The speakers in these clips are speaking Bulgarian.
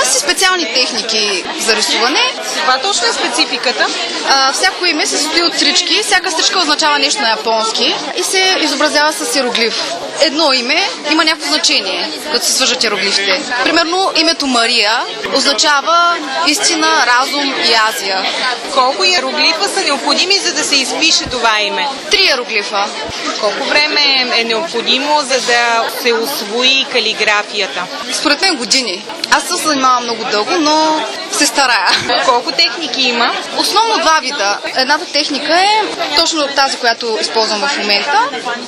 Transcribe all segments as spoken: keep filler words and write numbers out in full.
Има си специални техники за рисуване. Каква точно е спецификата? А, всяко име се състои от стрички. Всяка стричка означава нещо на японски и се изобразява с иероглиф. Едно име има някакво значение, като се свържат иероглифите. Примерно името Мария означава истина, разум и Азия. Колко иероглифа са необходими, за да се изпише това име? Три иероглифа. Колко време е необходимо, за да се усвои калиграфията? Според мен години. Аз се занимавам много дълго, но се старая. Колко техники има? Основно два вида. Едната техника е точно тази, която използвам в момента.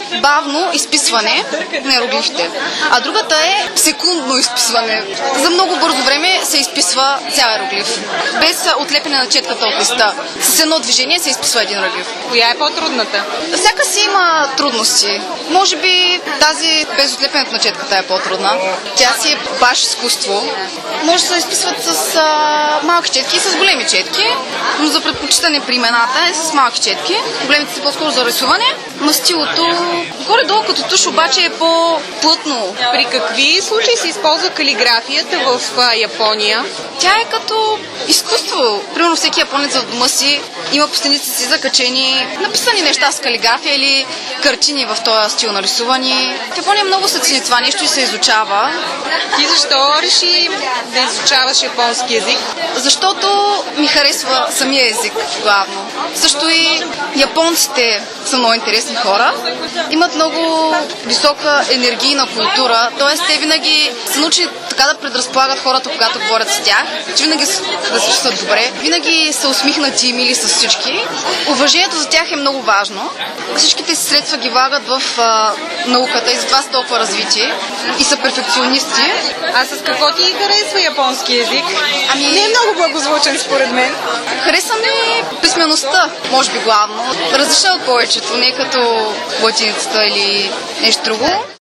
Бавно изписване на иероглифите. А другата е секундно изписване. За много бързо време се изписва цял иероглиф. Без отлепене на четката от листа. С едно движение се изписва един иероглиф. Коя е по-трудната? Всяка си има трудности. Може би тази без отлепенето на четката е по-трудна. Тя си е баш изкуство. Може да се изписват с а, малки четки и с големи четки, но за предпочитане при имената е с малки четки. Големите са по-скоро за рисуване. Мастилото горе-долу като туш обаче е по-плътно. При какви случаи се използва калиграфията в а, Япония? Тя е като изкуство. Примерно всеки японец в дома си има по стените си закачени написани неща с калиграфия или картини в този стил на рисуване. В Япония много се цени това нещо и се изучава. Ти защо реши да изучаваш японски език? Защото ми харесва самия език главно. Също и японците са много интересни хора. Имат много висока енергийна култура, т.е. те винаги са научили така да предразполагат хората, когато говорят с тях, че винаги да се чувстват добре, винаги са усмихнати и мили с всички. Уважението за тях е много важно. Всичките си средства ги влагат в а, науката и затова са толкова развити и са перфекционисти. А с какво ти харесва японски език? Ами... Не е много благозвучен според мен. Хареса ми писмеността, може би главно. Различна от повечето, не като латиницата или нещо друго.